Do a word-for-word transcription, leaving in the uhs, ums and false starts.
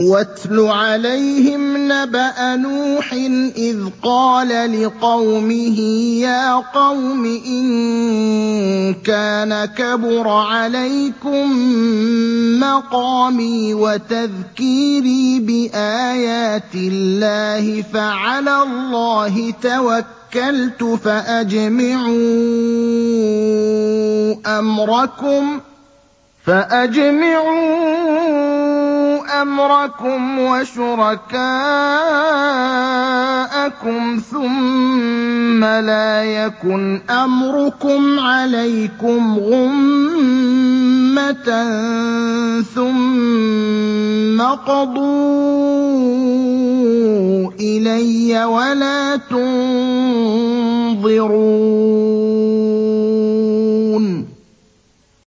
واتل عليهم نبأ نوح إذ قال لقومه يا قوم إن كان كبر عليكم مقامي وتذكيري بآيات الله فعلى الله توكلت فأجمعوا أمركم فأجمعوا أمركم وشركاءكم ثم لا يكن أمركم عليكم غمة ثم قضوا إلي ولا تنظرون